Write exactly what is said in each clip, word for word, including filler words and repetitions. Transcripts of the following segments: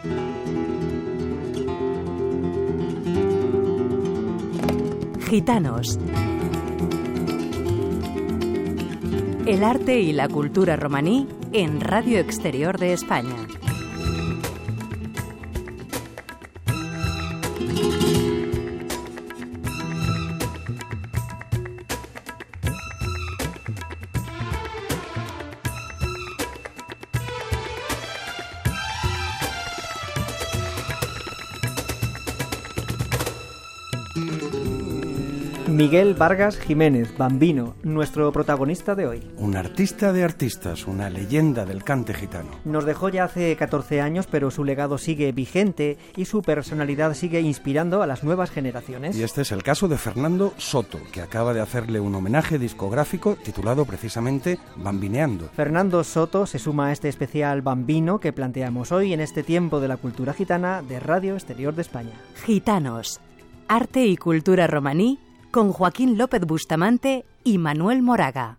Gitanos. El arte y la cultura romaní en Radio Exterior de España. Miguel Vargas Jiménez, Bambino, nuestro protagonista de hoy. Un artista de artistas, una leyenda del cante gitano. Nos dejó ya hace catorce años, pero su legado sigue vigente y su personalidad sigue inspirando a las nuevas generaciones. Y este es el caso de Fernando Soto, que acaba de hacerle un homenaje discográfico titulado precisamente Bambineando. Fernando Soto se suma a este especial Bambino que planteamos hoy en este tiempo de la cultura gitana de Radio Exterior de España. Gitanos, arte y cultura romaní, con Joaquín López Bustamante y Manuel Moraga.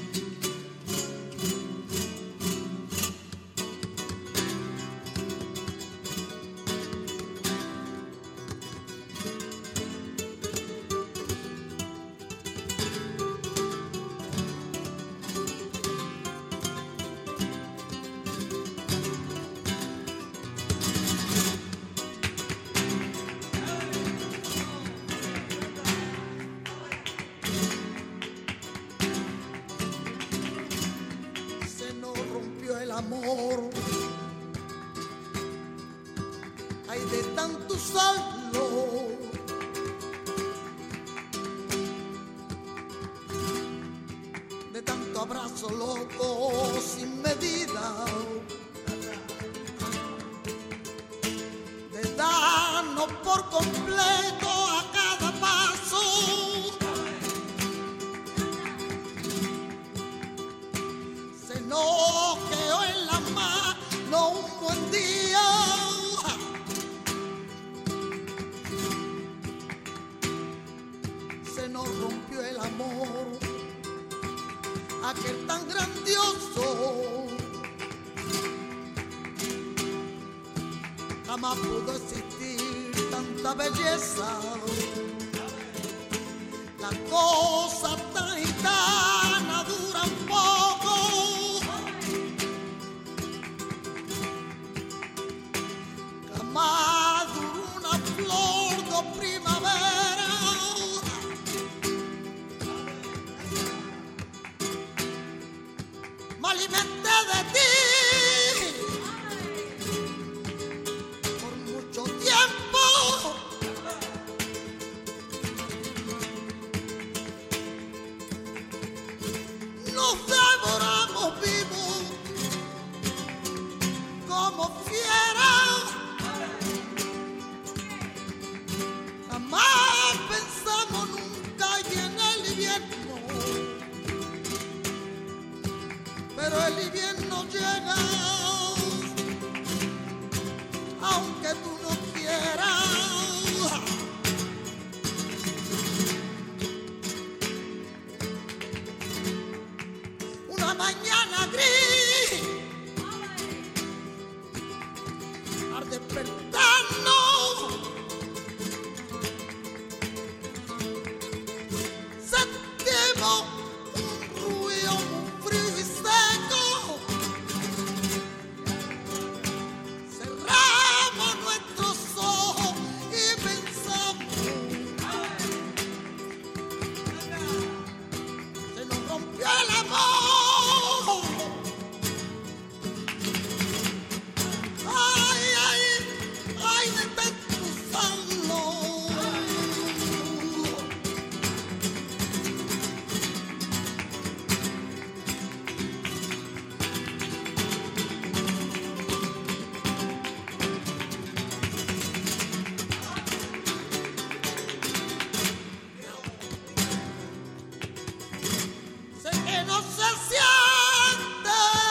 Amor, hay de tanto saldo, de tanto abrazo loco sin medida, de darnos por completo a cada paso. Se nos quedó en la mano un buen día, se nos rompió el amor, aquel tan grandioso, jamás pudo existir tanta belleza, la cosa tan gitana dura un poco. Maduro una flor de primavera, me alimenté de ti por mucho tiempo, nos devoramos vivos como fieras. Jamás pensamos nunca y en el invierno, pero el invierno llega, aunque tú no quieras. Una mañana gris, al despertarnos, un ruido muy frío y seco, cerramos nuestros ojos y pensamos, se nos rompió el amor. Ay, ay, ay, de tanto usarlo. No se siente,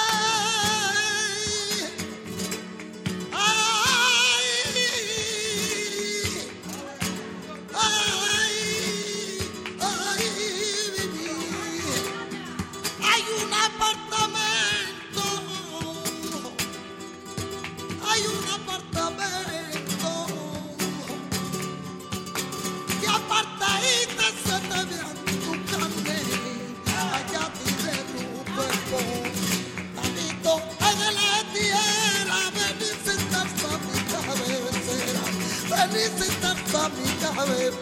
ay, ay, ay, vivir. Hay un apartamento, hay un apartamento visita pa' mi cabeza.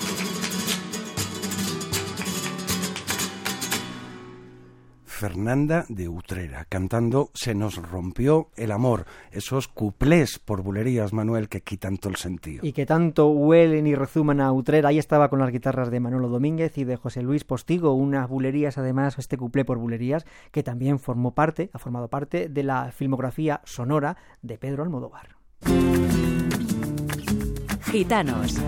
Fernanda de Utrera, cantando Se nos rompió el amor, esos cuplés por bulerías, Manuel, que quitan todo el sentido. Y que tanto huelen y rezuman a Utrera. Ahí estaba con las guitarras de Manolo Domínguez y de José Luis Postigo, unas bulerías, además, este cuplé por bulerías, que también formó parte, ha formado parte de la filmografía sonora de Pedro Almodóvar. Gitanos.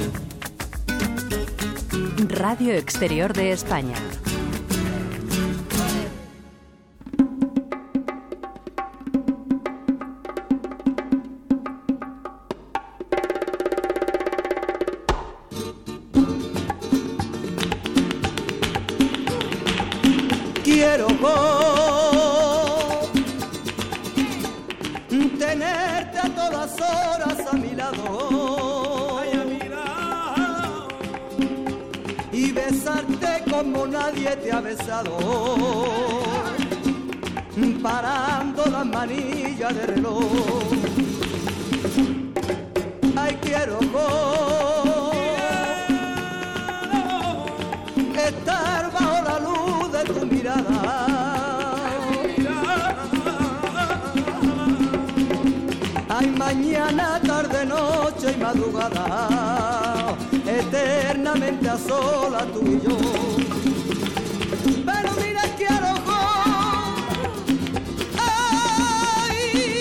Radio Exterior de España. Quiero tenerte a todas horas a mi lado, ay, a mi lado, y besarte como nadie te ha besado, parando las manillas de reloj. Ay, quiero estar bajo la luz de tu mirada, ay, mañana, tarde, noche y madrugada, eternamente a solas tú y yo. Pero mira, quiero ay,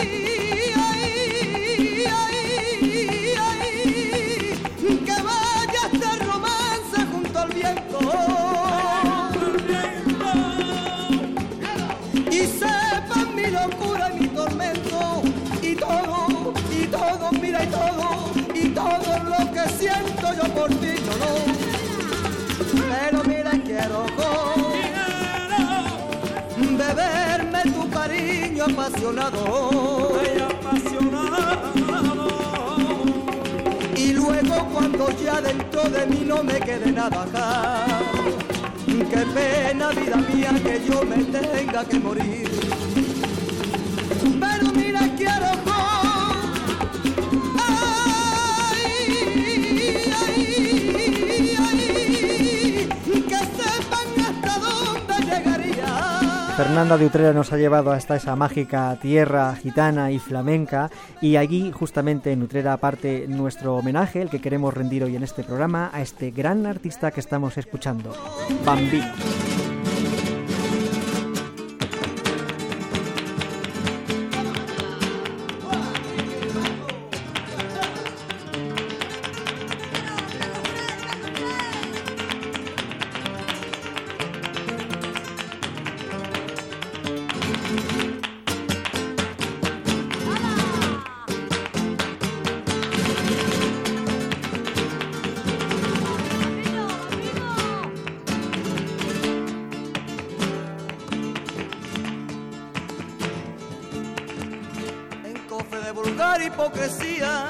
ay, ay, ay, que vaya este romance junto al viento. Y sepan mi locura y mi tormento, y todo, y todo, mira, y todo, y todo lo que siento yo por ti, yo no. Pero mira, quiero beberme tu cariño apasionado, y luego cuando ya dentro de mí no me quede nada acá, qué pena, vida mía, que yo me tenga que morir. Pero mira, quiero ay, ay, ay, que sepan hasta dónde llegaría. Fernanda de Utrera nos ha llevado hasta esa mágica tierra gitana y flamenca, y allí justamente en Utrera parte nuestro homenaje, el que queremos rendir hoy en este programa, a este gran artista que estamos escuchando, Bambino. Hipocresía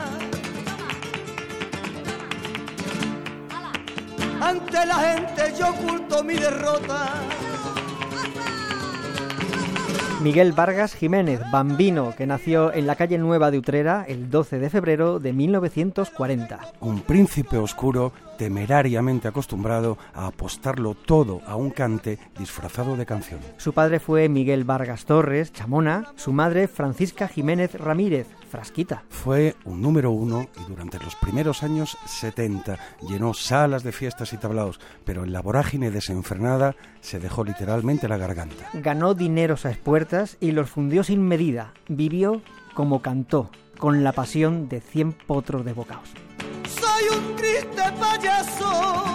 ante la gente yo oculto mi derrota. Miguel Vargas Jiménez, Bambino, que nació en la calle Nueva de Utrera el doce de febrero de mil novecientos cuarenta. Un príncipe oscuro temerariamente acostumbrado a apostarlo todo a un cante disfrazado de canción. Su padre fue Miguel Vargas Torres, Chamona, su madre Francisca Jiménez Ramírez, Frasquita. Fue un número uno y durante los primeros años setenta llenó salas de fiestas y tablaos, pero en la vorágine desenfrenada se dejó literalmente la garganta. Ganó dineros a expuertas y los fundió sin medida. Vivió como cantó, con la pasión de cien potros de bocaos. Soy un triste payaso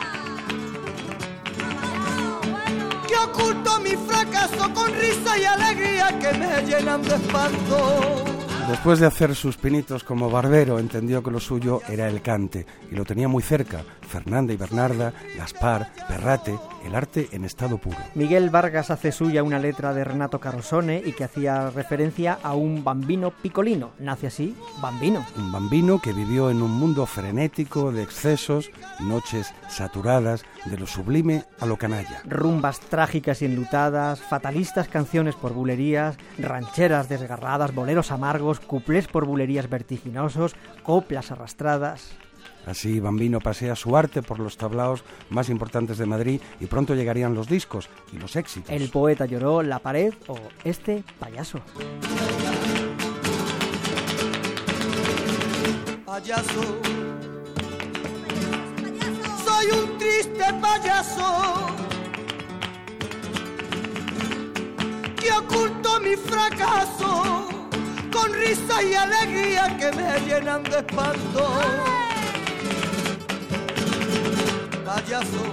que oculto mi fracaso con risa y alegría que me llenan de espanto. Después de hacer sus pinitos como barbero, entendió que lo suyo era el cante, y lo tenía muy cerca. Fernanda y Bernarda, Gaspar, Perrate, el arte en estado puro. Miguel Vargas hace suya una letra de Renato Carosone y que hacía referencia a un bambino picolino. Nace así, Bambino. Un bambino que vivió en un mundo frenético de excesos, noches saturadas, de lo sublime a lo canalla. Rumbas trágicas y enlutadas, fatalistas canciones por bulerías, rancheras desgarradas, boleros amargos, nuevos cuplés por bulerías vertiginosos, coplas arrastradas. Así Bambino pasea su arte por los tablaos más importantes de Madrid y pronto llegarían los discos y los éxitos. El poeta lloró, La pared o Este payaso. Payaso, soy un triste payaso que oculto mi fracaso con risa y alegría que me llenan de espanto. Payaso,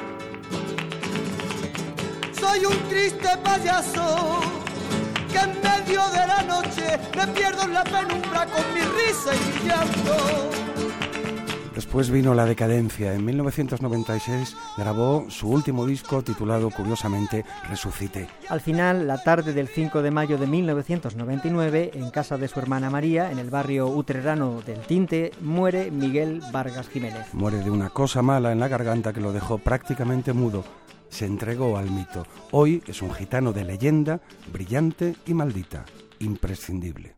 soy un triste payaso que en medio de la noche me pierdo en la penumbra con mi risa y mi llanto. Después vino la decadencia. En mil novecientos noventa y seis grabó su último disco titulado, curiosamente, Resucité. Al final, la tarde del cinco de mayo de mil novecientos noventa y nueve, en casa de su hermana María, en el barrio utrerano del Tinte, muere Miguel Vargas Jiménez. Muere de una cosa mala en la garganta que lo dejó prácticamente mudo. Se entregó al mito. Hoy es un gitano de leyenda, brillante y maldita, imprescindible.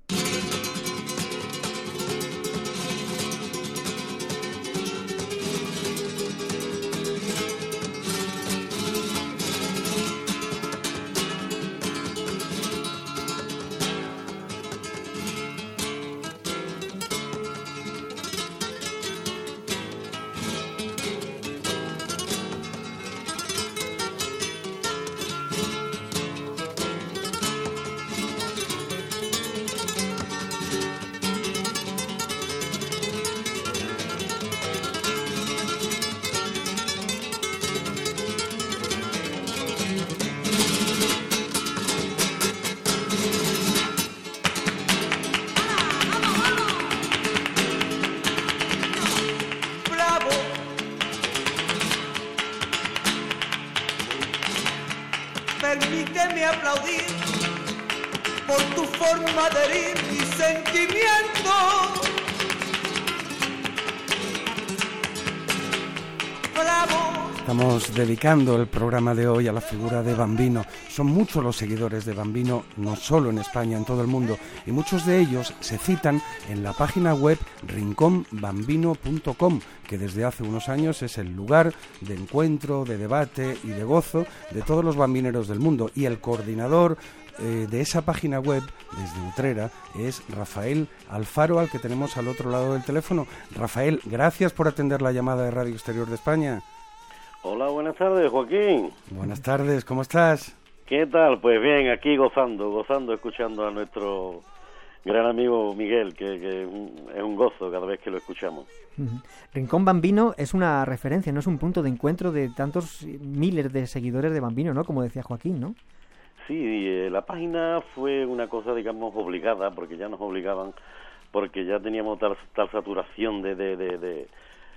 Permíteme aplaudir por tu forma de herir mi sentimiento. Bravo. Estamos dedicando el programa de hoy a la figura de Bambino. Son muchos los seguidores de Bambino, no solo en España, en todo el mundo, y muchos de ellos se citan en la página web rincón bambino punto com, que desde hace unos años es el lugar de encuentro, de debate y de gozo de todos los bambineros del mundo. Y el coordinador eh, de esa página web, desde Utrera, es Rafael Alfaro, al que tenemos al otro lado del teléfono. Rafael, gracias por atender la llamada de Radio Exterior de España. Hola, buenas tardes, Joaquín. Buenas tardes, ¿cómo estás? ¿Qué tal? Pues bien, aquí gozando, gozando, escuchando a nuestro gran amigo Miguel, que, que es un gozo cada vez que lo escuchamos. Uh-huh. Rincón Bambino es una referencia, no es un punto de encuentro de tantos miles de seguidores de Bambino, ¿no? Como decía Joaquín, ¿no? Sí, eh, la página fue una cosa, digamos, obligada, porque ya nos obligaban, porque ya teníamos tal, tal saturación de... de, de, de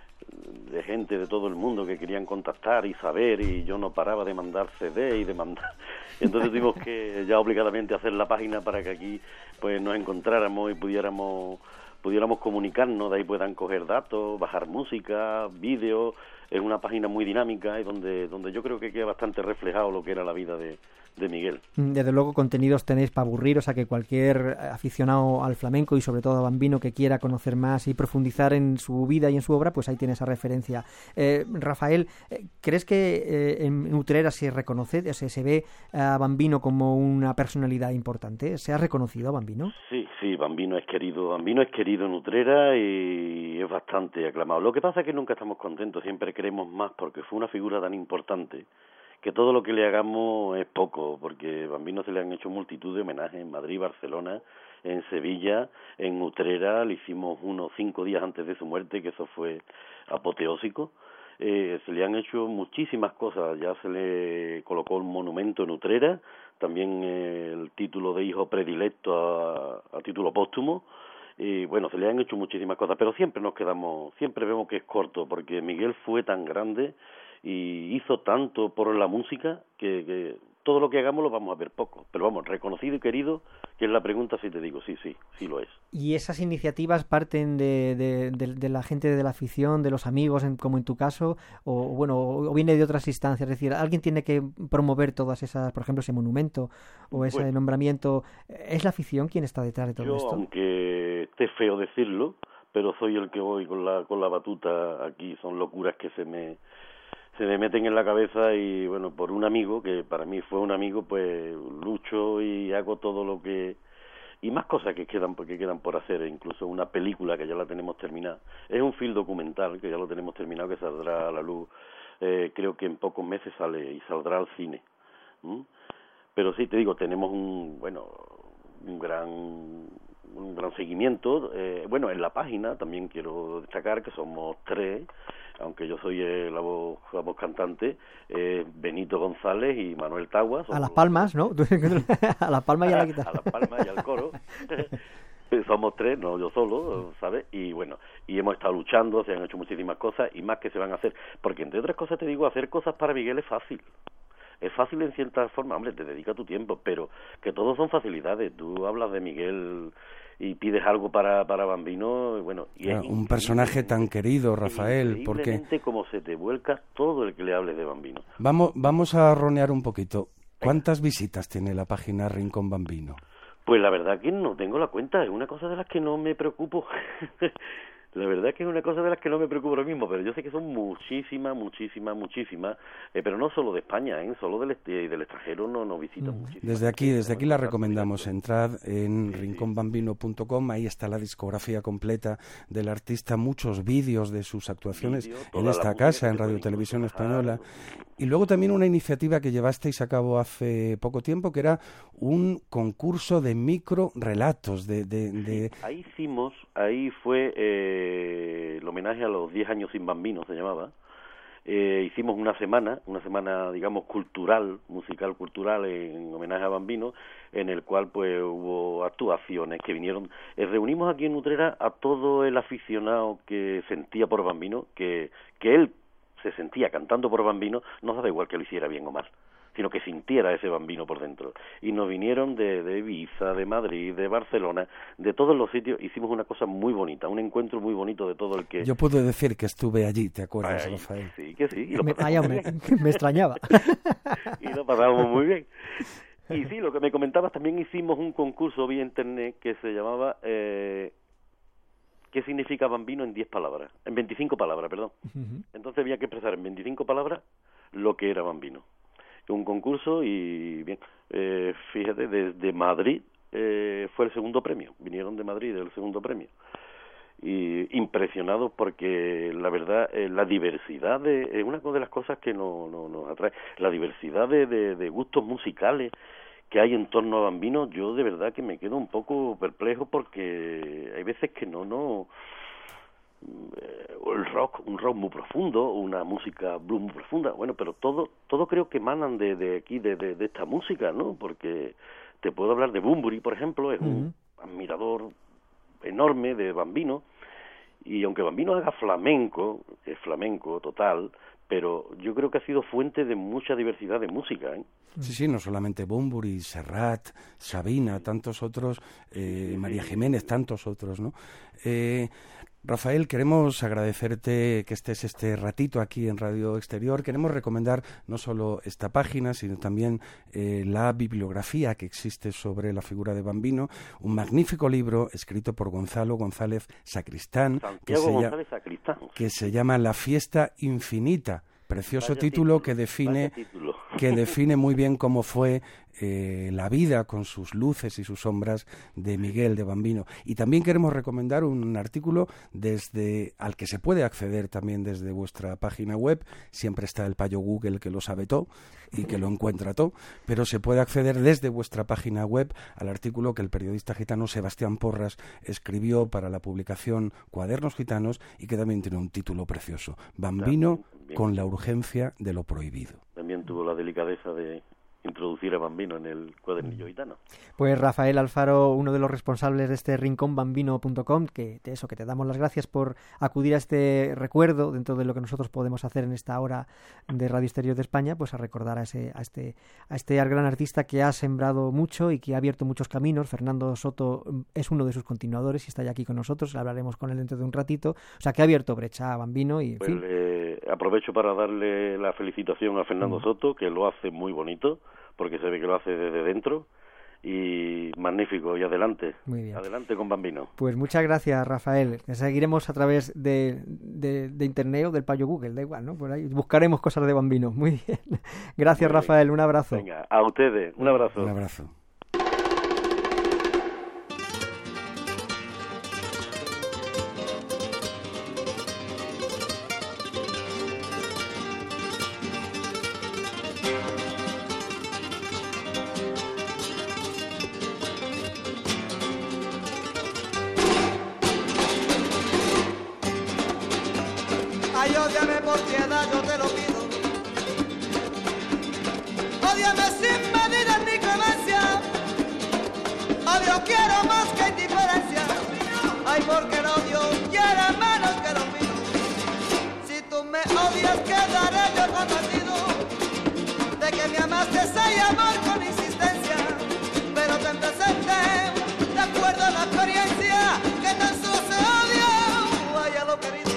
de gente de todo el mundo que querían contactar y saber, y yo no paraba de mandar C D y de mandar, entonces tuvimos que ya obligadamente hacer la página para que aquí pues nos encontráramos y pudiéramos pudiéramos comunicarnos, de ahí puedan coger datos, bajar música, vídeos. Es una página muy dinámica y donde donde yo creo que queda bastante reflejado lo que era la vida de de Miguel. Desde luego contenidos tenéis para aburriros a que cualquier aficionado al flamenco y sobre todo a Bambino que quiera conocer más y profundizar en su vida y en su obra, pues ahí tiene esa referencia. Eh, Rafael, ¿crees que eh, en Utrera se reconoce, se, se ve a Bambino como una personalidad importante? ¿Se ha reconocido a Bambino? Sí, sí, Bambino es querido, Bambino es querido en Utrera y es bastante aclamado. Lo que pasa es que nunca estamos contentos, siempre queremos más porque fue una figura tan importante que todo lo que le hagamos es poco, porque a Bambino se le han hecho multitud de homenajes en Madrid, Barcelona, en Sevilla, en Utrera, le hicimos uno cinco días antes de su muerte, que eso fue apoteósico. Eh, se le han hecho muchísimas cosas, ya se le colocó un monumento en Utrera, también eh, el título de hijo predilecto a, a título póstumo, y bueno, se le han hecho muchísimas cosas, pero siempre nos quedamos, siempre vemos que es corto, porque Miguel fue tan grande y hizo tanto por la música que, que todo lo que hagamos lo vamos a ver poco, pero vamos, reconocido y querido, que es la pregunta, si te digo, sí, sí, sí lo es. ¿Y esas iniciativas parten de, de, de, de la gente de la afición, de los amigos, en, como en tu caso, o bueno, o viene de otras instancias? Es decir, alguien tiene que promover todas esas, por ejemplo, ese monumento o ese bueno, nombramiento. ¿Es la afición quien está detrás de todo yo, esto? Aunque esté feo decirlo, pero soy el que voy con la con la batuta aquí, son locuras que se me se me meten en la cabeza y bueno, por un amigo, que para mí fue un amigo, pues lucho y hago todo lo que... y más cosas que quedan porque quedan por hacer, incluso una película que ya la tenemos terminada. Es un film documental que ya lo tenemos terminado, que saldrá a la luz, eh, creo que en pocos meses sale y saldrá al cine. ¿Mm? Pero sí, te digo, tenemos un, bueno, un gran... un gran seguimiento, eh, bueno, en la página también quiero destacar que somos tres, aunque yo soy eh, la, voz, la voz cantante, eh, Benito González y Manuel Taguas. A las palmas, ¿no? A las palmas y a la guitarra. A las palmas y al coro. Somos tres, no yo solo, ¿sabes? Y bueno, y hemos estado luchando, se han hecho muchísimas cosas y más que se van a hacer, porque entre otras cosas te digo, hacer cosas para Miguel es fácil. Es fácil en cierta forma, hombre, te dedica tu tiempo, pero que todos son facilidades. Tú hablas de Miguel y pides algo para para Bambino, y bueno... Y claro, un personaje tan querido, Rafael, porque... como se te vuelca todo el que le hables de Bambino. Vamos, vamos a ronear un poquito. ¿Cuántas visitas tiene la página Rincón Bambino? Pues la verdad que no tengo la cuenta, es una cosa de las que no me preocupo. La verdad que es una cosa de las que no me preocupo ahora mismo, pero yo sé que son muchísimas, muchísimas, muchísimas, eh, pero no solo de España, ¿eh? Solo del, este, del extranjero no, no visitan mm. muchísimas. Desde aquí, desde aquí la recomendamos, entrad en sí, rincón bambino punto com, ahí está la discografía completa del artista, muchos vídeos de sus actuaciones Video, en esta casa, en Radio Televisión Española, y luego también una iniciativa que llevasteis a cabo hace poco tiempo, que era un concurso de micro relatos, de... de, de... Sí, ahí hicimos, ahí fue... Eh, el homenaje a los diez años sin Bambino, se llamaba. Eh, hicimos una semana, una semana, digamos, cultural, musical cultural, en homenaje a Bambino, en el cual pues hubo actuaciones que vinieron. Eh, reunimos aquí en Utrera a todo el aficionado que sentía por Bambino, que, que él se sentía cantando por Bambino, no daba igual que lo hiciera bien o mal, sino que sintiera ese Bambino por dentro. Y nos vinieron de, de Ibiza, de Madrid, de Barcelona, de todos los sitios. Hicimos una cosa muy bonita, un encuentro muy bonito de todo el que... Yo puedo decir que estuve allí, ¿te acuerdas, Ay, Rafael? Sí, que sí. Y lo me, ay, me, me extrañaba. Y lo pasábamos muy bien. Y sí, lo que me comentabas, también hicimos un concurso vía internet que se llamaba... Eh, ¿Qué significa Bambino en diez palabras? En veinticinco palabras, perdón. Uh-huh. Entonces había que expresar en veinticinco palabras lo que era Bambino. Un concurso y bien, eh, fíjate, desde Madrid eh, fue el segundo premio, vinieron de Madrid el segundo premio, y impresionados porque la verdad eh, la diversidad de, es una de las cosas que no, no, nos atrae, la diversidad de, de, de gustos musicales que hay en torno a Bambino. Yo de verdad que me quedo un poco perplejo porque hay veces que no, no... el rock, un rock muy profundo, una música blues muy profunda, bueno, pero todo todo creo que emanan de, de aquí, de, de, de esta música, ¿no? Porque te puedo hablar de Bunbury, por ejemplo, es uh-huh. un admirador enorme de Bambino, y aunque Bambino haga flamenco, es flamenco total, pero yo creo que ha sido fuente de mucha diversidad de música, ¿eh? Sí, sí, no solamente Bunbury, Serrat, Sabina, tantos otros, eh, María Jiménez, tantos otros, ¿no? Eh... Rafael, queremos agradecerte que estés este ratito aquí en Radio Exterior. Queremos recomendar no solo esta página, sino también eh, la bibliografía que existe sobre la figura de Bambino, un magnífico libro escrito por Gonzalo González Sacristán, que se, González Sacristán. que se llama La fiesta infinita. Precioso título, título que define título. que define muy bien cómo fue eh, la vida con sus luces y sus sombras de Miguel de Bambino. Y también queremos recomendar un artículo desde al que se puede acceder también desde vuestra página web. Siempre está el payo Google que lo sabe todo y que lo encuentra todo, pero se puede acceder desde vuestra página web al artículo que el periodista gitano Sebastián Porras escribió para la publicación Cuadernos Gitanos y que también tiene un título precioso: Bambino con la urgencia de lo prohibido. También tuvo la delicadeza de, introducir a Bambino en el cuadernillo gitano. Pues Rafael Alfaro, uno de los responsables de este rincón bambino punto com, que de eso, que te damos las gracias por acudir a este recuerdo dentro de lo que nosotros podemos hacer en esta hora de Radio Exterior de España, pues a recordar a ese a este a este gran artista que ha sembrado mucho y que ha abierto muchos caminos. Fernando Soto es uno de sus continuadores y está ya aquí con nosotros, hablaremos con él dentro de un ratito, o sea que ha abierto brecha a Bambino y en pues fin. Eh, aprovecho para darle la felicitación a Fernando mm. Soto, que lo hace muy bonito, porque se ve que lo hace desde dentro, y magnífico, y adelante, muy bien. Adelante con Bambino. Pues muchas gracias, Rafael, que seguiremos a través de, de, de internet o del payo Google, da igual, ¿no? Por ahí buscaremos cosas de Bambino, muy bien. Gracias, muy Rafael, bien. Un abrazo. Venga, a ustedes, un abrazo. Un abrazo. Ay, ódiame por piedad, yo te lo pido. Ódiame sin medida ni clemencia. Odio quiero más que indiferencia. Ay, porque el odio quiere menos que lo mío. Si tú me odias, quedaré yo convencido de que me amaste sin amor con insistencia. Pero ten presente, de acuerdo a la experiencia, que tan solo se odia. Ay, a lo querido.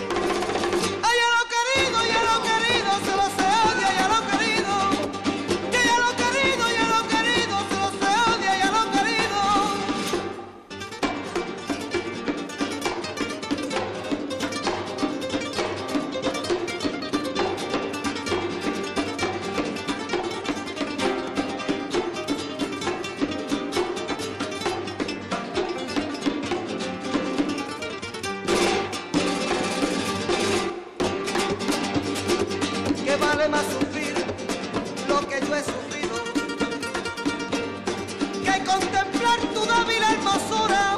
Vale más sufrir lo que yo he sufrido que contemplar tu débil hermosura.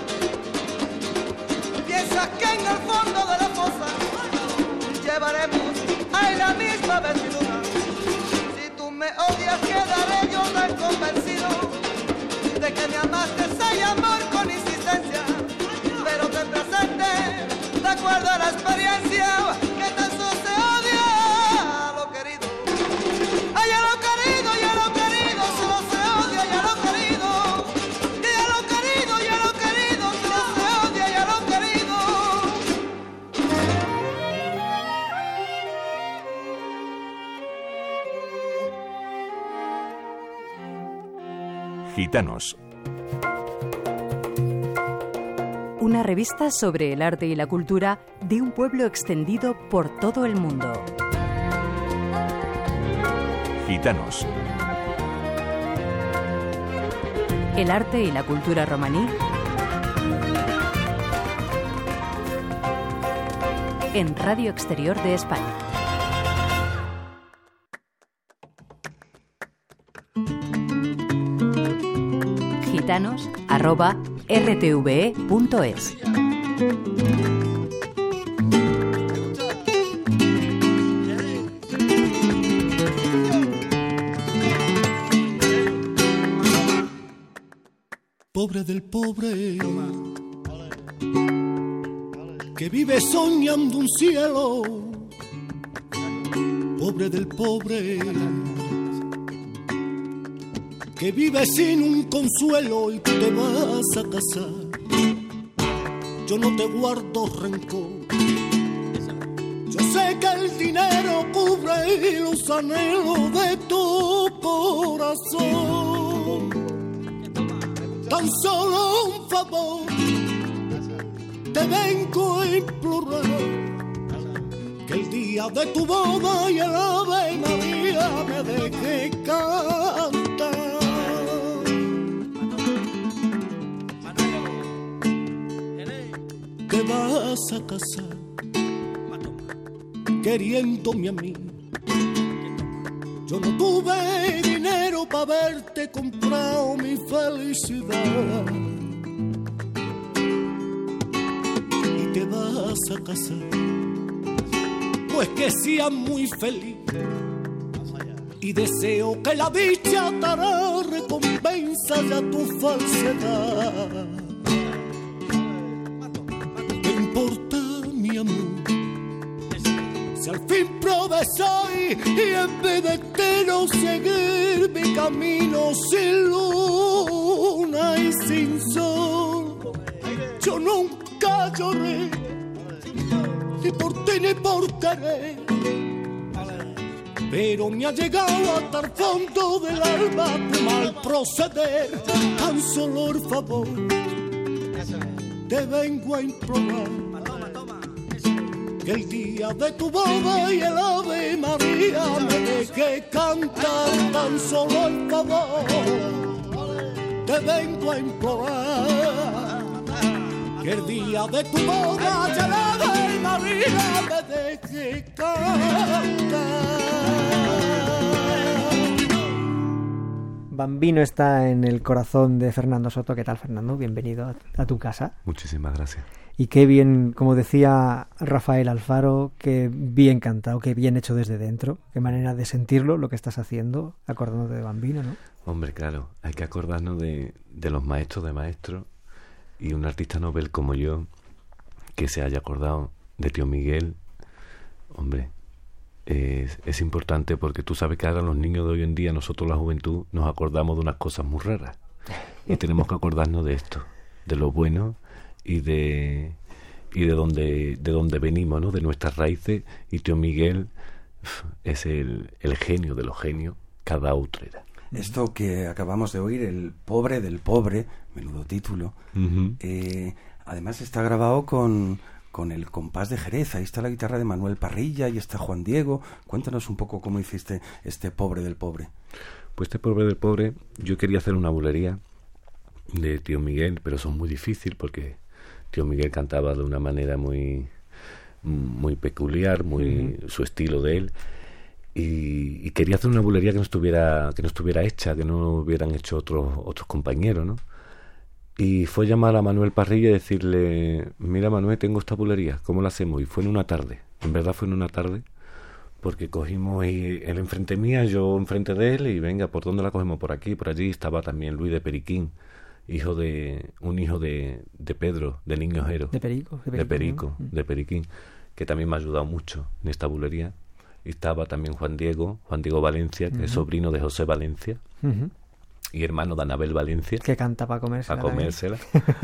Piensas que en el fondo de la fosa llevaremos a la misma vestidura. Si tú me odias, quedaré yo tan convencido de que me amaste sin amor con insistencia. Pero ten presente, de acuerdo a la experiencia, que tan solo se odia. Gitanos. Una revista sobre el arte y la cultura de un pueblo extendido por todo el mundo. Gitanos. El arte y la cultura romaní en Radio Exterior de España. Gitanos arroba r t v e punto es. Pobre del pobre que vive soñando un cielo, pobre del pobre que vive sin un consuelo y tú te vas a casar. Yo no te guardo rencor, yo sé que el dinero cubre los anhelos de tu corazón. Tan solo un favor te vengo a implorar, que el día de tu boda y el Ave María me deje cantar. Te vas a casar queriéndome a mí. Yo no tuve dinero para verte comprado mi felicidad. Y te vas a casar, pues que seas muy feliz, y deseo que la dicha dará recompensa ya tu falsedad. ¿Qué importa mi amor? Si al fin probé soy y en vez de entero seguir mi camino sin luna y sin sol, yo nunca lloré ni por ti ni por querer, pero me ha llegado hasta el fondo del alma tu mal proceder. Tan solo el favor te vengo a implorar, que el día de tu boda y el Ave María me deje cantar. Tan solo el favor te vengo a implorar, que el día de tu boda y el Ave María me deje cantar. Bambino está en el corazón de Fernando Soto. ¿Qué tal, Fernando? Bienvenido a, a tu casa. Muchísimas gracias. Y qué bien, como decía Rafael Alfaro, qué bien cantado, qué bien hecho desde dentro, qué manera de sentirlo, lo que estás haciendo, acordándote de Bambino, ¿no? Hombre, claro, hay que acordarnos de, de los maestros de maestros, y un artista novel como yo, que se haya acordado de Tío Miguel, hombre, es, es importante, porque tú sabes que ahora los niños de hoy en día, nosotros la juventud, nos acordamos de unas cosas muy raras, y tenemos que acordarnos de esto, de lo bueno y de y de donde de donde venimos, ¿no? De nuestras raíces. Y Tío Miguel es el, el genio de los genios que ha dado Utrera. Esto que acabamos de oír, el pobre del pobre, menudo título, uh-huh. eh, además está grabado con, con el compás de Jerez. Ahí está la guitarra de Manuel Parrilla y está Juan Diego. Cuéntanos un poco cómo hiciste este pobre del pobre. Pues este pobre del pobre, yo quería hacer una bulería de Tío Miguel, pero son muy difícil porque Tío Miguel cantaba de una manera muy muy peculiar, muy uh-huh. su estilo de él, y, y quería hacer una bulería que no estuviera que no estuviera hecha, que no hubieran hecho otros otros compañeros, ¿no? Y fue llamar a Manuel Parrilla y decirle: mira, Manuel, tengo esta bulería, ¿cómo la hacemos? Y fue en una tarde, en verdad fue en una tarde, porque cogimos y él enfrente mía, yo enfrente de él, y venga, ¿por dónde la cogemos? Por aquí, por allí. Estaba también Luis de Periquín, hijo de un hijo de, de Pedro, de Niño Jero, de Perico, de Perico, de, Perico, ¿no? de Periquín, que también me ha ayudado mucho en esta bulería. Y estaba también Juan Diego, Juan Diego Valencia, que uh-huh. es sobrino de José Valencia, uh-huh. y hermano de Anabel Valencia, que canta para comérsela. Para comérsela.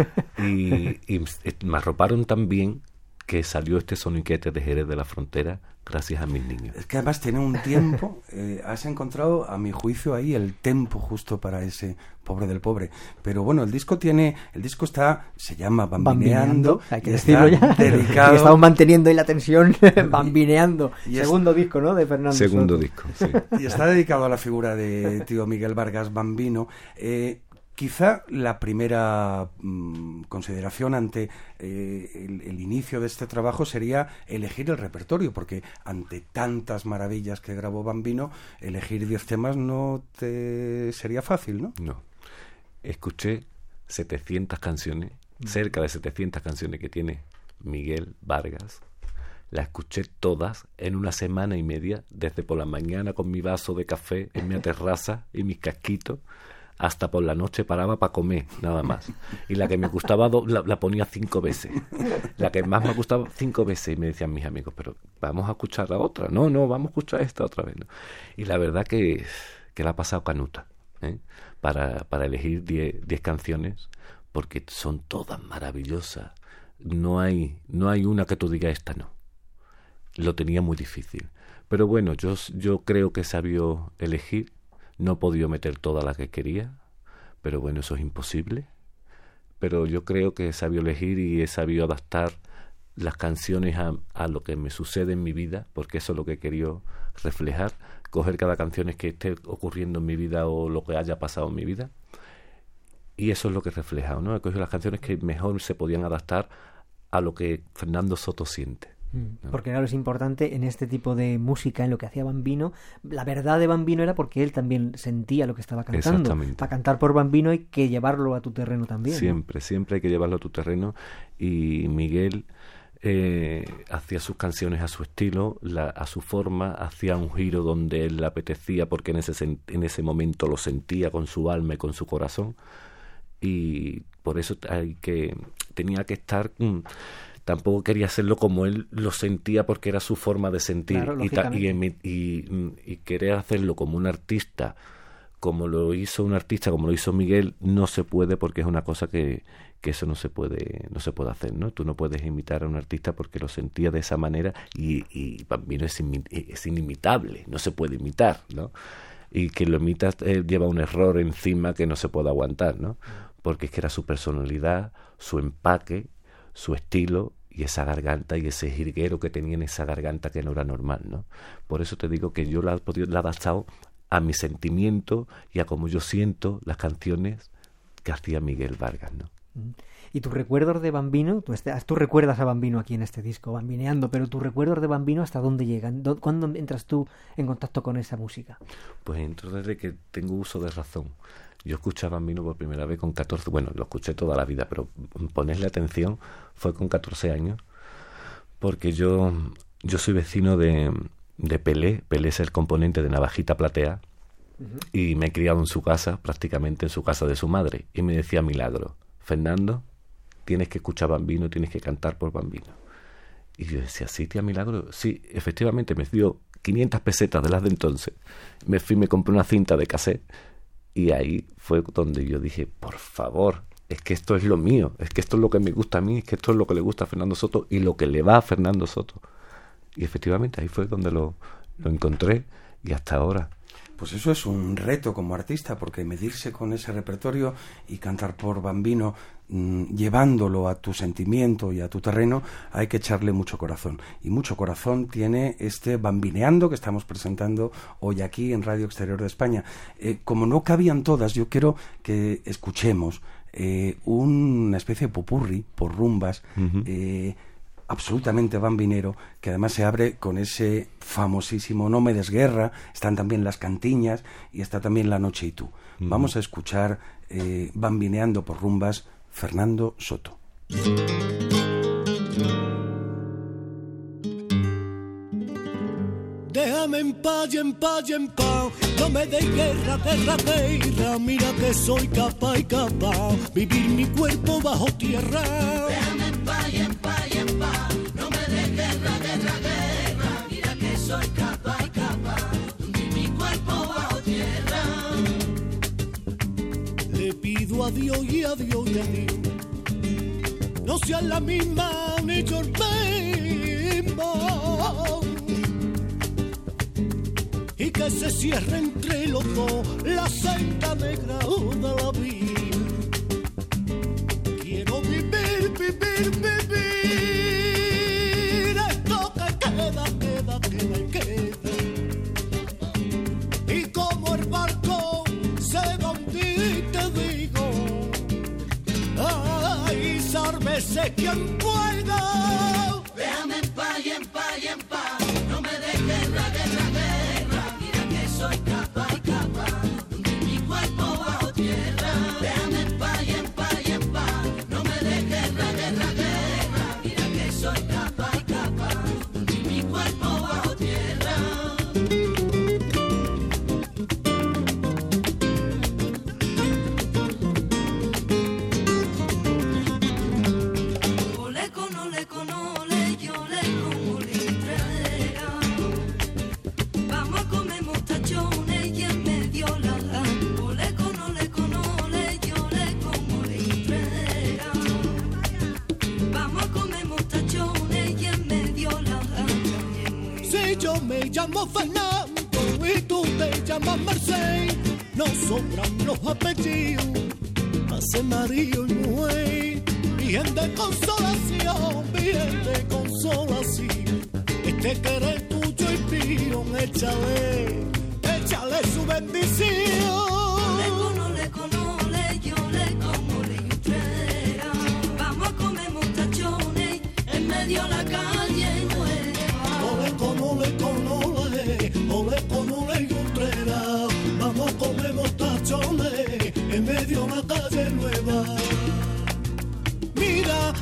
y, y me arroparon tan bien que salió este soniquete de Jerez de la Frontera gracias a mis niños. Es que además tiene un tiempo, eh, has encontrado, a mi juicio, ahí el tempo justo para ese pobre del pobre. Pero bueno, el disco tiene, el disco está, se llama Bambineando, Bambineando, hay que decirlo ya, dedicado... y estamos manteniendo ahí la tensión, Bambineando, y segundo es... disco, ¿no?, de Fernando Segundo Soto. disco, sí. Y está dedicado a la figura de Tío Miguel Vargas Bambino. Eh, Quizá la primera mmm, consideración ante eh, el, el inicio de este trabajo sería elegir el repertorio, porque ante tantas maravillas que grabó Bambino, elegir diez temas no te sería fácil, ¿no? No. Escuché setecientas canciones, mm. cerca de setecientas canciones que tiene Miguel Vargas. Las escuché todas en una semana y media, desde por la mañana con mi vaso de café en mi terraza y mis casquitos, hasta por la noche paraba para comer, nada más. Y la que me gustaba do, la, la ponía cinco veces. La que más me gustaba cinco veces. Y me decían mis amigos, pero vamos a escuchar la otra. No, no, vamos a escuchar esta otra vez, ¿no? Y la verdad que, que la ha pasado canuta, ¿eh? Para, para elegir diez canciones, porque son todas maravillosas. No hay, no hay una que tú digas esta no. Lo tenía muy difícil. Pero bueno, yo, yo creo que he sabido elegir. No he podido meter todas las que quería, pero bueno, eso es imposible. Pero yo creo que he sabido elegir y he sabido adaptar las canciones a, a lo que me sucede en mi vida, porque eso es lo que he querido reflejar, coger cada canción que esté ocurriendo en mi vida o lo que haya pasado en mi vida, y eso es lo que he reflejado, ¿no? He cogido las canciones que mejor se podían adaptar a lo que Fernando Soto siente. Porque claro, es importante en este tipo de música, en lo que hacía Bambino, la verdad de Bambino era porque él también sentía lo que estaba cantando. Exactamente. Para cantar por Bambino hay que llevarlo a tu terreno también, siempre, ¿no? Siempre hay que llevarlo a tu terreno. Y Miguel Eh, hacía sus canciones a su estilo, la, a su forma, hacía un giro donde él le apetecía porque en ese, en ese momento lo sentía con su alma y con su corazón, y por eso hay que tenía que estar mmm, tampoco quería hacerlo como él lo sentía porque era su forma de sentir, claro, y, ta, y, y, y querer hacerlo como un artista, como lo hizo un artista, como lo hizo Miguel, no se puede, porque es una cosa que, que eso no se puede no se puede hacer, ¿no? Tú no puedes imitar a un artista porque lo sentía de esa manera, y, y Bambino es, imi, es inimitable, no se puede imitar, ¿no? Y que lo imita eh, lleva un error encima que no se puede aguantar, ¿no? Porque es que era su personalidad, su empaque, su estilo, y esa garganta y ese jirguero que tenía en esa garganta que no era normal, ¿no? Por eso te digo que yo la he podido la he adaptado a mi sentimiento y a cómo yo siento las canciones que hacía Miguel Vargas, ¿no? ¿Y tus recuerdos de Bambino? Tú, tú recuerdas a Bambino aquí en este disco, bambineando, pero tus recuerdos de Bambino, ¿hasta dónde llegan? ¿Cuándo entras tú en contacto con esa música? Pues entro desde que tengo uso de razón. Yo escuché a Bambino por primera vez con catorce, bueno, lo escuché toda la vida, pero ponerle atención fue con catorce años, porque yo, yo soy vecino de... de Pelé. Pelé es el componente de Navajita Platea, uh-huh. y me he criado en su casa, prácticamente en su casa de su madre, y me decía Milagro: Fernando, tienes que escuchar Bambino, tienes que cantar por Bambino. Y yo decía: sí, tía Milagro, sí, efectivamente. Me dio quinientas pesetas de las de entonces, me fui, me compré una cinta de cassette, y ahí fue donde yo dije: por favor, es que esto es lo mío, es que esto es lo que me gusta a mí, es que esto es lo que le gusta a Fernando Soto y lo que le va a Fernando Soto. Y efectivamente ahí fue donde lo, lo encontré, y hasta ahora. Pues eso es un reto como artista, porque medirse con ese repertorio y cantar por Bambino, mmm, llevándolo a tu sentimiento y a tu terreno, hay que echarle mucho corazón. Y mucho corazón tiene este Bambineando que estamos presentando hoy aquí en Radio Exterior de España. Eh, como no cabían todas, yo quiero que escuchemos eh, una especie de popurrí por rumbas, uh-huh. eh, absolutamente bambinero, que además se abre con ese famosísimo No me des guerra. Están también las cantiñas y está también La noche y tú. Mm. Vamos a escuchar eh, Bambineando por rumbas, Fernando Soto. Déjame en paz, en paz, en paz, no me des guerra, guerra, guerra, mira que soy capaz y capaz, vivir mi cuerpo bajo tierra. Déjame en paz, en paz, en paz, no me des guerra, guerra, guerra, mira que soy capaz y capaz, vivir mi cuerpo bajo tierra. Le pido a Dios y a Dios y a Dios, no sean la misma ni yo el mismo, y que se cierre entre los dos la senda negra de la vida. Quiero vivir, vivir, vivir esto que queda, queda, queda y queda. Y como el barco se va a hundir, te digo, ay, sálvese quien pueda. Déjame en paz, en paz, en paz, no me des guerra, guerra, guerra, soy capaz y capaz, hundir mi cuerpo bajo tierra. Déjame en paz, en paz, en paz, no me des guerra, guerra, guerra, mira que soy capaz y capaz, hundir mi cuerpo bajo tierra. Ole con ole con ole, yo le como litrera. Vamos a comer mostachones y en medio la ole con ole con ole, yo le como litrera. Vamos a comer mostachones y en medio la. Si yo me llamo Fernando y tú te llamas Mercedes, nos sobran los apellidos, hace marido y mujer, bien de consolación, bien de consolación. Este querer tuyo y mío, échale, échale su bendición. Ole con ole con ole, yo le como litrera. Vamos a comer mostachones en medio la calle nueva. Ole con ole con ole, ole con ole y litrera. Vamos a comer mostachones en medio la calle nueva. Mira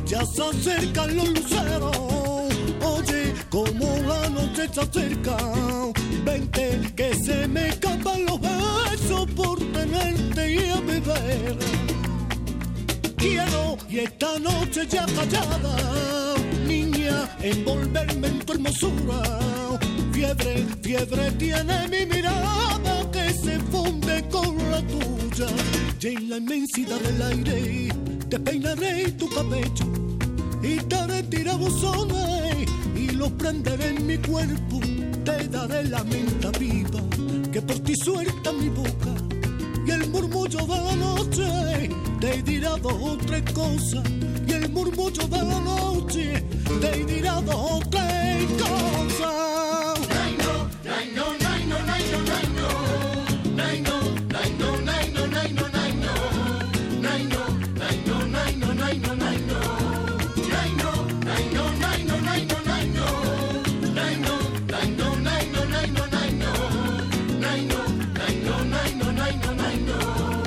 ya se acercan los luceros. Oye, como la noche se acerca, vente que se me escapan los besos por tenerte y a beber. Quiero y esta noche ya callada, niña, envolverme en tu hermosura. Fiebre, fiebre tiene mi mirada que se funde con la tuya. Y en la inmensidad del aire te peinaré tu cabello y te haré tirabuzones y los prenderé en mi cuerpo. Te daré la menta viva que por ti suelta mi boca. Y el murmullo de la noche te dirá dos o tres cosas. Y el murmullo de la noche te dirá dos o tres cosas. Naino, naino, naino, naino, naino. Naino, naino, naino, naino, naino. Naino, naino, naino, naino, naino. Naino, naino, naino, naino, naino. Naino, naino, naino, naino, naino. Naino, naino, naino, naino, naino.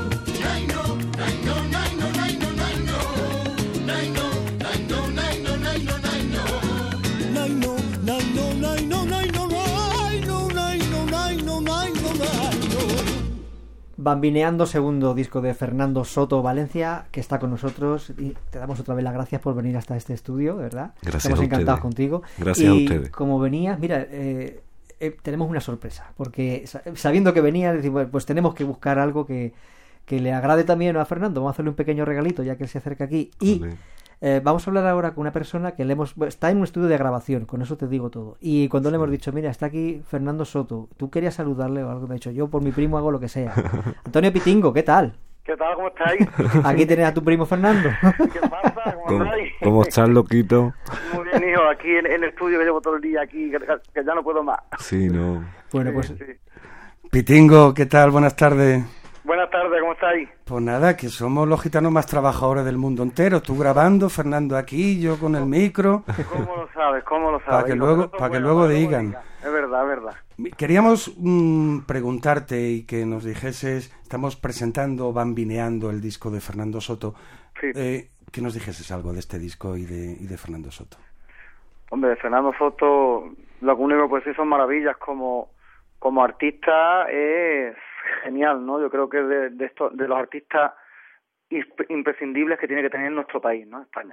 Bambineando, segundo disco de Fernando Soto Valencia, que está con nosotros, y te damos otra vez las gracias por venir hasta este estudio, de verdad. Gracias. Estamos a encantados ustedes. contigo. Gracias y a ustedes. Como venías, mira, eh, eh, tenemos una sorpresa, porque sabiendo que venías, decimos, pues tenemos que buscar algo que, que le agrade también a Fernando. Vamos a hacerle un pequeño regalito ya que él se acerca aquí. Y Vale. eh, vamos a hablar ahora con una persona que le hemos está en un estudio de grabación, con eso te digo todo. Y cuando Sí. le hemos dicho, mira, está aquí Fernando Soto, tú querías saludarle o algo, me ha dicho, yo por mi primo hago lo que sea. Antonio Pitingo, ¿qué tal? ¿Qué tal? ¿Cómo estáis? Aquí tienes a tu primo Fernando. ¿Qué pasa? ¿Cómo, ¿Cómo, estáis? ¿Cómo estás, loquito? Muy bien, hijo. Aquí en, en el estudio que llevo todo el día aquí, que, que ya no puedo más. Sí, no. Bueno, pues Sí, sí. Pitingo, ¿qué tal? Buenas tardes. Buenas tardes, ¿cómo estáis? Pues nada, que somos los gitanos más trabajadores del mundo entero. Tú grabando, Fernando aquí, yo con el micro. ¿Cómo lo sabes? ¿Cómo lo sabes? Para que Y lo luego, otro, para que bueno, luego para que digan. diga. Es verdad, es verdad. Queríamos mm, preguntarte y que nos dijeses, estamos presentando, bambineando el disco de Fernando Soto, Sí. eh, que nos dijeses algo de este disco y de, y de Fernando Soto. Hombre, Fernando Soto, lo único pues sí son maravillas como, como artista, es genial, ¿no? Yo creo que de, de, esto, de los artistas imprescindibles que tiene que tener nuestro país, ¿no? España.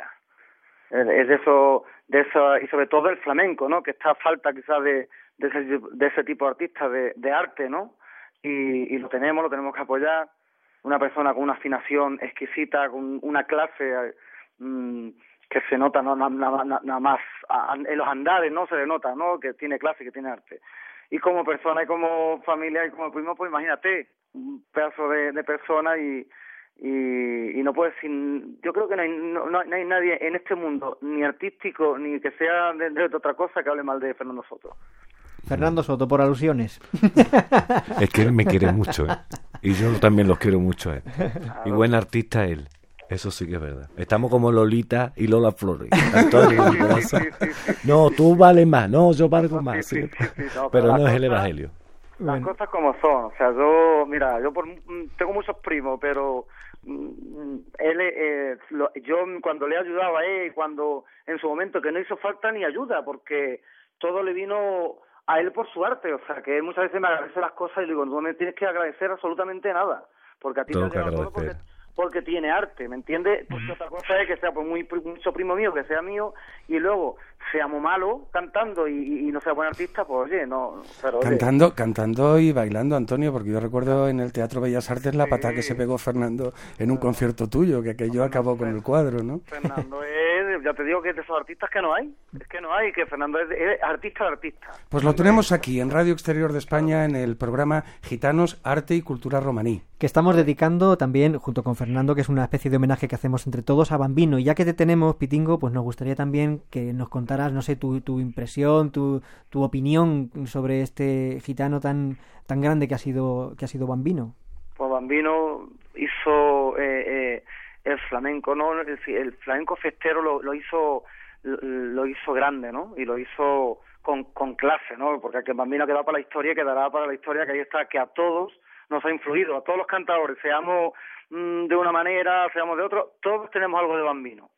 Es, es de eso, de eso, y sobre todo el flamenco, ¿no? Que está a falta quizás de, de, ese, de ese tipo de artistas, de, de arte, ¿no? Y, y lo tenemos, lo tenemos que apoyar. Una persona con una afinación exquisita, con una clase mmm, que se nota no nada na, na, na más a, en los andares, no se le nota, ¿no? Que tiene clase, que tiene arte. Y como persona y como familia y como primo, pues imagínate, un pedazo de, de persona y, y y no puede decir, yo creo que no hay, no, no hay nadie en este mundo, ni artístico, ni que sea de, de otra cosa, que hable mal de Fernando Soto. Fernando Soto, por alusiones. Es que él me quiere mucho, ¿eh? Y yo también los quiero mucho, ¿eh? Y buen artista él. Eso sí que es verdad. Estamos como Lolita y Lola Flores. Antonio, Sí, sí, sí, sí, sí. no, tú vales más. No, yo valgo más. Sí, ¿sí? sí, sí, sí, no, Pero pero no la es el cosa- evangelio. Las Bueno. cosas como son, o sea, yo, mira, yo por, tengo muchos primos, pero mm, él, eh, lo, yo cuando le he ayudado a él, cuando en su momento que no hizo falta ni ayuda, porque todo le vino a él por su arte, o sea, que él muchas veces me agradece las cosas y le digo, no me tienes que agradecer absolutamente nada, porque a ti te Tengo ha que llegado todo porque, agradecer. porque tiene arte, ¿me entiendes? Porque otra cosa es que sea pues muy pri- mucho primo mío, que sea mío, y luego seamos malos cantando y, y, y no sea buen artista, pues oye, no, pero oye, Cantando, cantando y bailando, Antonio, porque yo recuerdo en el Teatro Bellas Artes la patada que se pegó Fernando en un concierto tuyo, que aquello acabó con el cuadro, ¿no? Fernando es, ya te digo que es de esos artistas que no hay, es que no hay, que Fernando es, es artista de artista. Pues lo tenemos aquí, en Radio Exterior de España, en el programa Gitanos, Arte y Cultura Romaní. Que estamos dedicando también, junto con Fernando, que es una especie de homenaje que hacemos entre todos a Bambino. Y ya que te tenemos, Pitingo, pues nos gustaría también que nos contaras, no sé, tu, tu impresión, tu, tu opinión sobre este gitano tan tan grande que ha sido que ha sido Bambino. Pues Bambino hizo eh, eh, el flamenco, ¿no? El, el flamenco festero lo, lo hizo lo, lo hizo grande, ¿no? Y lo hizo con, con clase, ¿no? Porque que Bambino ha quedado para la historia y quedará para la historia, que ahí está, que a todos nos ha influido, a todos los cantadores, seamos mmm, de una manera, seamos de otro, todos tenemos algo de Bambino.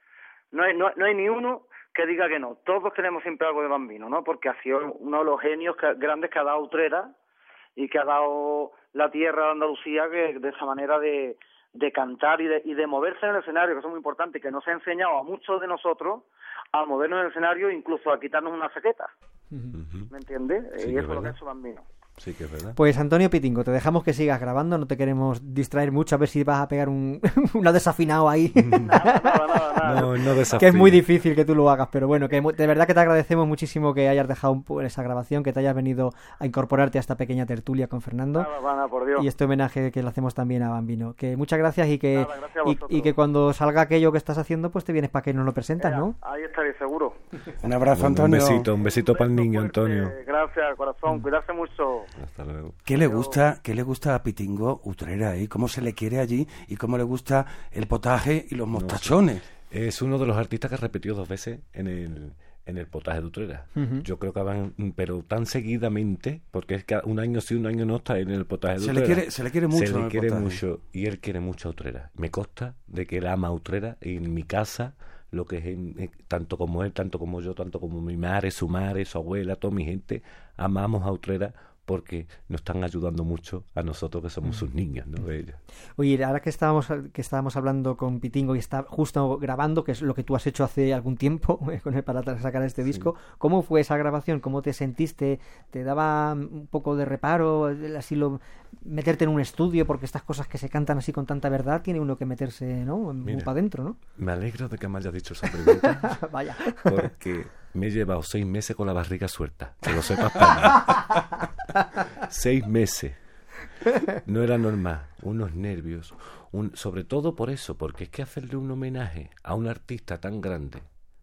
no hay, no, no hay ni uno que diga que no. Todos tenemos siempre algo de Bambino, ¿no? Porque ha sido uno de los genios que, grandes que ha dado Utrera y que ha dado la tierra de Andalucía, que de esa manera de, de cantar y de, y de moverse en el escenario, que eso es muy importante, que nos ha enseñado a muchos de nosotros a movernos en el escenario, incluso a quitarnos una chaqueta. Uh-huh. ¿Me entiendes? Sí, y eso es lo que ha hecho Bambino. Sí, que es verdad. Pues Antonio Pitingo, te dejamos que sigas grabando, no te queremos distraer mucho, a ver si vas a pegar un una desafinado ahí. Nada, nada, nada, nada. No, no desafío. Que es muy difícil que tú lo hagas, pero bueno, que de verdad que te agradecemos muchísimo que hayas dejado un, esa grabación, que te hayas venido a incorporarte a esta pequeña tertulia con Fernando. Nada, nada, por Dios. Y este homenaje que le hacemos también a Bambino. Que muchas gracias y que nada, gracias y, y que cuando salga aquello que estás haciendo, pues te vienes para que nos lo presentas, Ea, ¿no? Ahí estaré seguro. Un abrazo, Bueno, Antonio. Un besito, un besito para el niño, fuerte. Antonio. Gracias, corazón. Cuidarse mucho. Hasta luego. ¿Qué le gusta, qué le gusta a Pitingo Utrera, eh? ¿Cómo se le quiere allí y cómo le gusta el potaje y los mostachones? No, sí. Es uno de los artistas que repetió dos veces en el en el potaje de Utrera. Uh-huh. Yo creo que van, pero tan seguidamente, porque es que un año sí, un año no está en el potaje de se Utrera. Le quiere, se le quiere mucho. Se le quiere potaje. mucho y él quiere mucho a Utrera. Me consta de que él ama a Utrera y en mi casa, lo que es en, en, tanto como él, tanto como yo, tanto como mi madre, su madre, su abuela, toda mi gente, amamos a Utrera porque nos están ayudando mucho a nosotros que somos sus niños, ¿no? De ellos. Oye, ahora que estábamos que estábamos hablando con Pitingo y está justo grabando, que es lo que tú has hecho hace algún tiempo con él para sacar este sí. disco, ¿cómo fue esa grabación? ¿Cómo te sentiste? ¿Te daba un poco de reparo así lo meterte en un estudio? Porque estas cosas que se cantan así con tanta verdad tiene uno que meterse, ¿no? Mira, para adentro, ¿no? Me alegro de que me hayas dicho esa pregunta. Vaya. Porque me he llevado seis meses con la barriga suelta, que lo sepas para Seis meses. No era normal. Unos nervios. Un, sobre todo por eso, porque es que hacerle un homenaje a un artista tan grande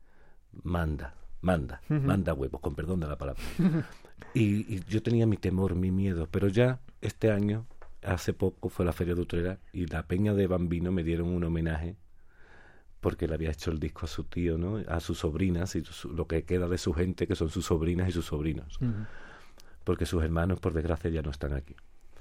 manda, manda, uh-huh. manda huevos, con perdón de la palabra. Y, y yo tenía mi temor, mi miedo, pero ya este año, hace poco, fue la Feria de Utrera y la Peña de Bambino me dieron un homenaje porque le había hecho el disco a su tío, ¿no? A sus sobrinas y su, lo que queda de su gente, que son sus sobrinas y sus sobrinos. Uh-huh. Porque sus hermanos, por desgracia, ya no están aquí.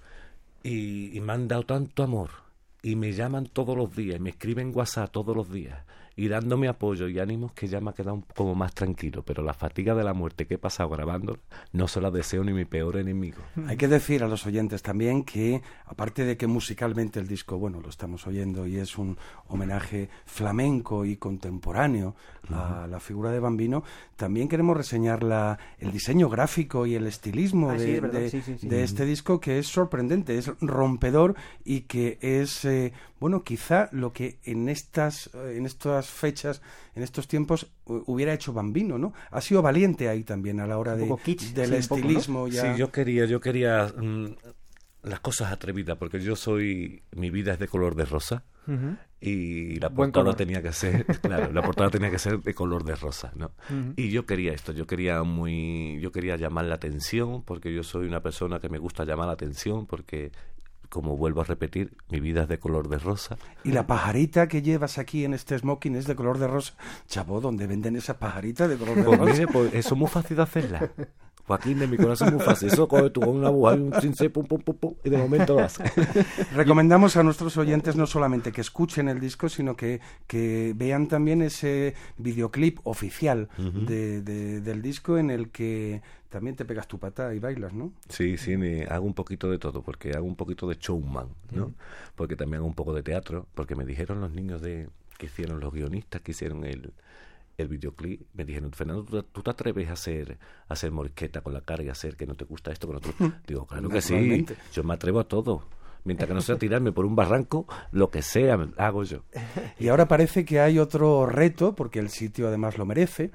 Y, y me han dado tanto amor, y me llaman todos los días, y me escriben WhatsApp todos los días, y dándome apoyo y ánimos, que ya me ha quedado un, como más tranquilo. Pero la fatiga de la muerte que he pasado grabándola no se la deseo ni mi peor enemigo. Hay que decir a los oyentes también que, aparte de que musicalmente el disco, bueno, lo estamos oyendo y es un homenaje flamenco y contemporáneo uh-huh. a la figura de Bambino, también queremos reseñar la, el diseño gráfico y el estilismo ah, de, sí, de, sí, sí, sí. de este disco, que es sorprendente, es rompedor y que es, eh, bueno, quizá lo que en estas, en estas fechas, en estos tiempos, hubiera hecho Bambino, ¿no? Ha sido valiente ahí también a la hora de, kitsch, del sí, estilismo. Poco, ¿no? ya... Sí, yo quería, yo quería mmm, las cosas atrevidas, porque yo soy, mi vida es de color de rosa. Uh-huh. Y la portada tenía que ser, claro, la portada tenía que ser de color de rosa, ¿no? Uh-huh. Y yo quería esto, yo quería muy, yo quería llamar la atención, porque yo soy una persona que me gusta llamar la atención, porque, como vuelvo a repetir, mi vida es de color de rosa. Y la pajarita que llevas aquí en este smoking es de color de rosa. Chavo, ¿dónde venden esa pajarita de color de pues rosa? Mire, pues eso es muy fácil de hacerla. Joaquín, de mi corazón muy fácil. Eso coge tú con una aguja y un cincel, pum, pum, pum, pum, y de momento vas. Recomendamos a nuestros oyentes no solamente que escuchen el disco, sino que, que vean también ese videoclip oficial uh-huh. de, de, del disco, en el que también te pegas tu pata y bailas, ¿no? Sí, sí, me hago un poquito de todo, porque hago un poquito de showman, ¿no? Uh-huh. Porque también hago un poco de teatro, porque me dijeron los niños de que hicieron, los guionistas que hicieron el... el videoclip, me dijeron, Fernando, ¿tú, tú te atreves a hacer a hacer morisqueta con la cara y a hacer que no te gusta esto? Que no te... Digo, claro que sí, yo me atrevo a todo. Mientras que no sea tirarme por un barranco, lo que sea hago yo. Y ahora parece que hay otro reto, porque el sitio además lo merece.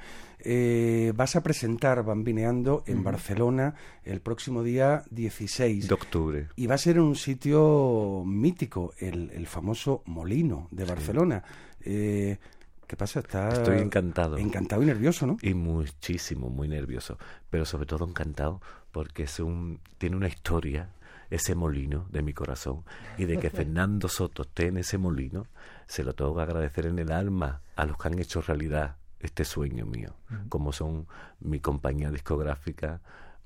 Eh, vas a presentar Bambineando en uh-huh. Barcelona el próximo día dieciséis de octubre. Y va a ser un sitio mítico, el, el famoso Molino de Barcelona. Sí. Eh, ¿Qué pasa? Está Estoy encantado. Encantado y nervioso, ¿no? Y muchísimo, muy nervioso. Pero sobre todo encantado porque es un, tiene una historia, ese molino de mi corazón. Y de que Fernando Soto esté en ese molino, se lo tengo que agradecer en el alma a los que han hecho realidad este sueño mío. Uh-huh. Como son mi compañía discográfica,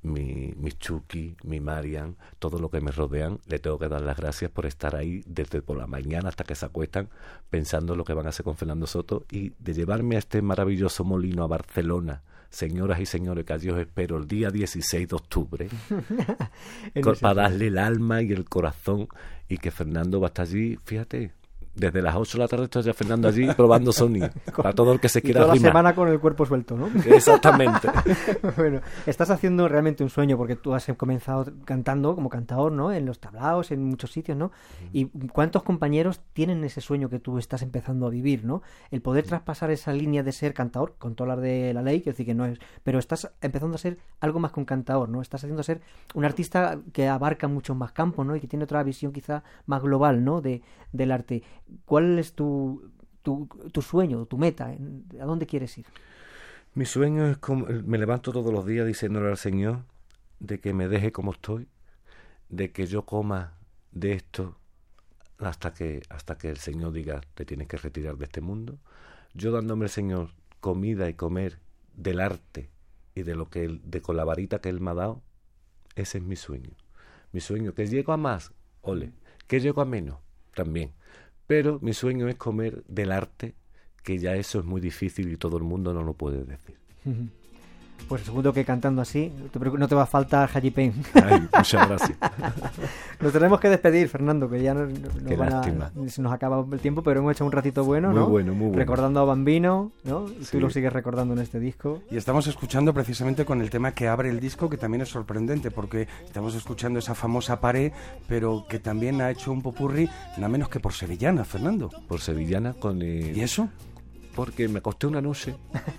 mi, mi Chucky, mi Marian, todo lo que me rodean, le tengo que dar las gracias por estar ahí desde por la mañana hasta que se acuestan pensando lo que van a hacer con Fernando Soto y de llevarme a este maravilloso molino a Barcelona. Señoras y señores, que yo os espero el día dieciséis de octubre con, para darle el alma y el corazón, y que Fernando va a estar allí, fíjate, desde las ocho de la tarde está ya Fernando allí probando sonido para todo el que se quiera toda arrimar. la semana con el cuerpo suelto, ¿no? Exactamente. Bueno, estás haciendo realmente un sueño, porque tú has comenzado cantando como cantador, ¿no? En los tablaos, en muchos sitios, ¿no? Y cuántos compañeros tienen ese sueño que tú estás empezando a vivir, ¿no? El poder traspasar esa línea de ser cantador, con todas las de la ley, que decir que no es, pero estás empezando a ser algo más que un cantador, ¿no? Estás haciendo ser un artista que abarca muchos más campos, ¿no? Y que tiene otra visión quizá más global, ¿no? De, del arte. ¿Cuál es tu, tu, tu sueño, tu meta? ¿A dónde quieres ir? Mi sueño es como, me levanto todos los días diciéndole al Señor de que me deje como estoy, de que yo coma de esto hasta que hasta que el Señor diga te tienes que retirar de este mundo. Yo dándome al Señor comida y comer del arte y de lo que él, de con la varita que Él me ha dado, ese es mi sueño. Mi sueño, que llego a más, ole, que llego a menos, también. Pero mi sueño es comer del arte, que ya eso es muy difícil y todo el mundo no lo puede decir. Pues seguro que cantando así no te va a faltar Haji Pen. Ay, muchas gracias. Nos tenemos que despedir, Fernando, que ya nos, nos, Qué van lástima. a, se nos acaba el tiempo, pero hemos hecho un ratito bueno, muy ¿no? Bueno, muy bueno. Recordando a Bambino, ¿no? Y sí. Tú lo sigues recordando en este disco. Y estamos escuchando precisamente con el tema que abre el disco, que también es sorprendente, porque estamos escuchando esa famosa Pared, pero que también ha hecho un popurrí, nada menos que por Sevillana, Fernando. Por Sevillana con... El... ¿Y eso? Porque me acosté una noche...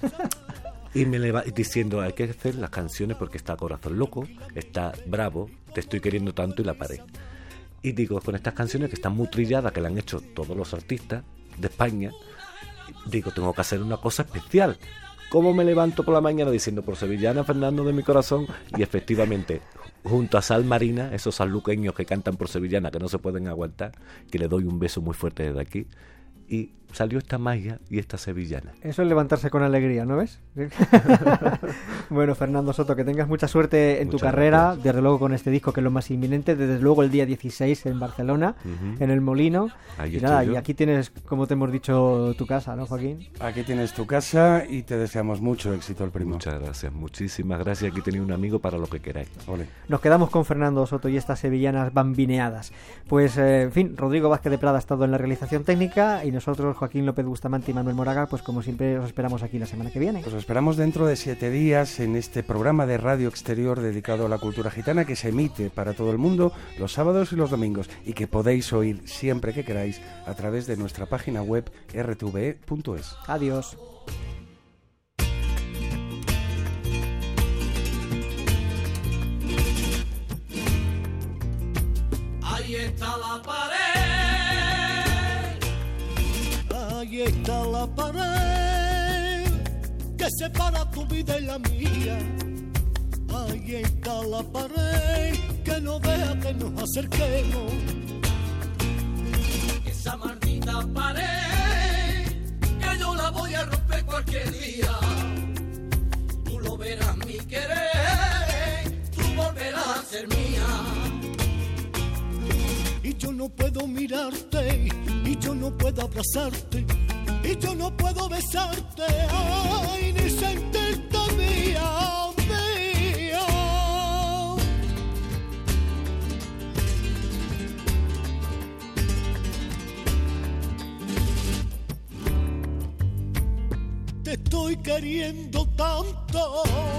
Y me leva diciendo, hay que hacer las canciones porque está Corazón Loco, está Bravo, Te estoy queriendo tanto y La Pared. Y digo, con estas canciones que están muy trilladas, que la han hecho todos los artistas de España, digo, tengo que hacer una cosa especial. ¿Cómo me levanto por la mañana diciendo, por Sevillana, Fernando de mi corazón? Y efectivamente, junto a Sal Marina, esos sanluqueños que cantan por Sevillana, que no se pueden aguantar, que le doy un beso muy fuerte desde aquí, y salió esta magia y esta sevillana. Eso es levantarse con alegría, ¿no ves? Bueno, Fernando Soto, que tengas mucha suerte en Muchas tu carrera, gracias. desde luego con este disco, que es lo más inminente, desde luego el día dieciséis en Barcelona, uh-huh. en el Molino. Ahí y nada, yo. y aquí tienes, como te hemos dicho, tu casa, ¿no, Joaquín? Aquí tienes tu casa y te deseamos mucho éxito, el primo. Muchas gracias, muchísimas gracias. Aquí tenéis un amigo para lo que queráis. Ole. Nos quedamos con Fernando Soto y estas sevillanas bambineadas. Pues, eh, en fin, Rodrigo Vázquez de Prada ha estado en la realización técnica y nosotros, Joaquín López Bustamante y Manuel Moraga, pues como siempre os esperamos aquí la semana que viene. Pues os esperamos dentro de siete días en este programa de Radio Exterior dedicado a la cultura gitana, que se emite para todo el mundo los sábados y los domingos y que podéis oír siempre que queráis a través de nuestra página web r t v e punto es. Adiós. Ahí está la pared. Ahí está la pared que separa tu vida y la mía. Ahí está la pared que no deja que nos acerquemos. Esa maldita pared que yo la voy a romper cualquier día. Tú lo verás, mi querer, tú volverás a ser mía. Y yo no puedo mirarte, y yo no puedo abrazarte, y yo no puedo besarte, ay, ni sentirte mía, mía. Te estoy queriendo tanto,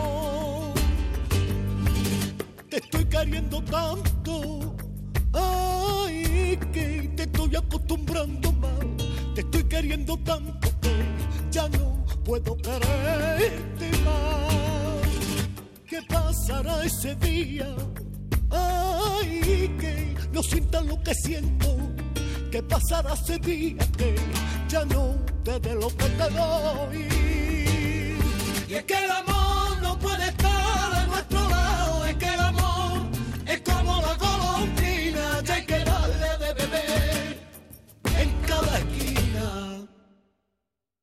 te estoy queriendo tanto. Ay, que te estoy acostumbrando mal, te estoy queriendo tanto que ya no puedo quererte más. ¿Qué pasará ese día? Ay, que no sienta lo que siento. ¿Qué pasará ese día que ya no te dé lo que te doy? Y es que